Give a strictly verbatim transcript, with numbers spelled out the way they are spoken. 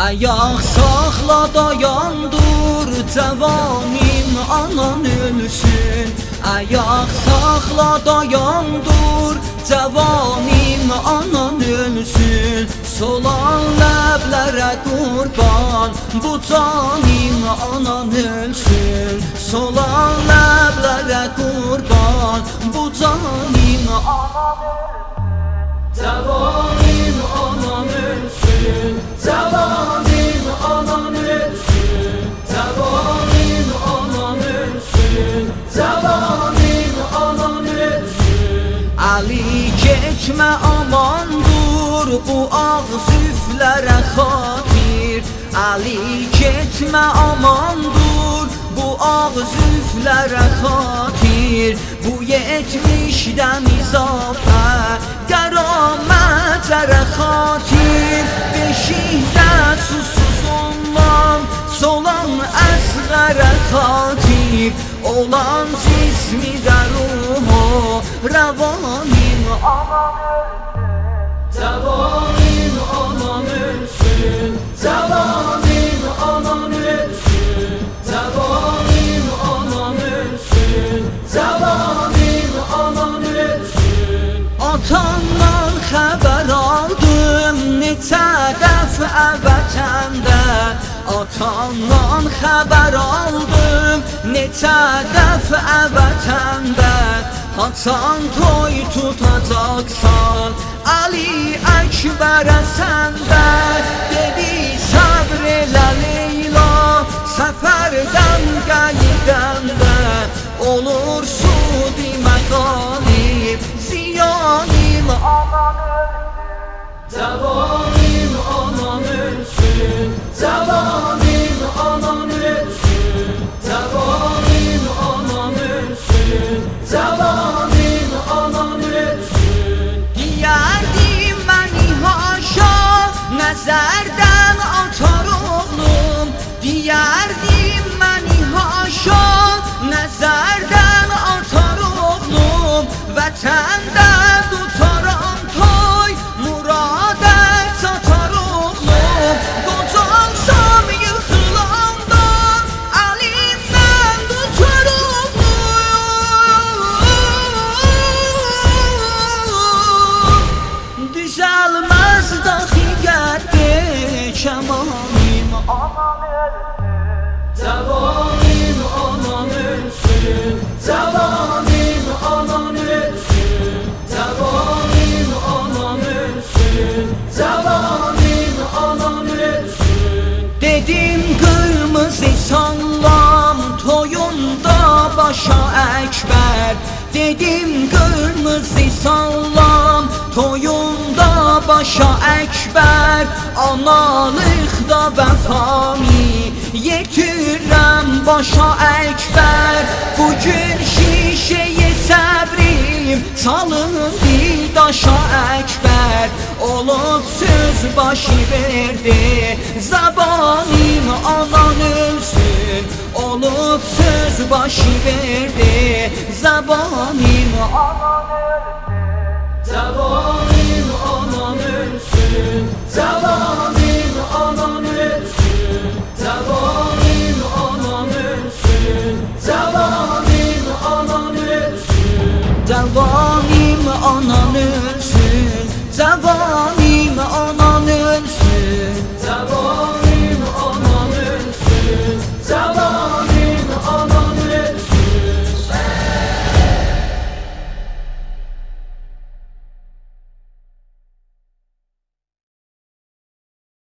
Ayaq saxla dayandır, cəvanim anan ölsün. Ayaq saxla dayandır, cəvanim anan ölsün. Solan ləblərə qurban, bu canim anan ölsün. Solan ləblərə qurban, bu canim anan ölsün. Cəvanim anan ölsün, cəvanim anan ölsün, cəvanim anan ölsün, cəvanim anan ölsün. Ali keçmə amandır, bu ağ züflərə xatir. Ali keçmə amandır, bu ağ züflərə xatir. Bu yetmişdən izafə qəramətlərə xatir. Beşikdə susuz ondan solan əsğərə xatir. Olan cismi də ruhu rəvanim anan ölsün. Cəvanim anan ölsün, cəvanim anan ölsün, cəvanim anan ölsün, cəvanim anan ölsün. Atandan xəbər aldım neçə dəfə vətəndə. Atandan xəbər aldım neçə dəfə vətəndə. Haçan toy tutacaqsan Ali Əkbərə səndə. Dedi səbr elə Leyla, səfərdən gəlidəndə. Olur sudi məqalib, ziyanim anan ölsün. Cəvanim anan ölsün, cəvanim anan ölsün, cəvanim anan ölsün, cəvanim anan ölsün. Deyərdim məni haşa, nəzərdən atar oğlum. Deyərdim məni haşa, nəzərdən atar oğlum. Vətəndə tutaram toy, murada çatar oğlum. Qocalsam yıxılandan, əlimdən tutar oğlum. Düzəlməz daxi qəddi, kəmanim anan ölsün. Cəvanim anan ölsün, cəvanim anan ölsün, cəvanim anan ölsün, cəvanim anan ölsün. Dedim qırmızı sallam toyunda başa Əkbər. Dedim qırmızı sallam toyunda başa Əkbər. Analıqda vəfami yetirəm başa Əkbər. Bugün şişəyə səbrim çalındı daşa Əkbər. Olub söz başı verdi, zabanim anan ölsün. Olub söz başı verdi, zabanim anan ölsün. Cəvanim anan ölsün, cəvanim anan ölsün, cəvanim anan ölsün, cəvanim anan ölsün, cəvanim anan ölsün, cəvanim anan ölsün.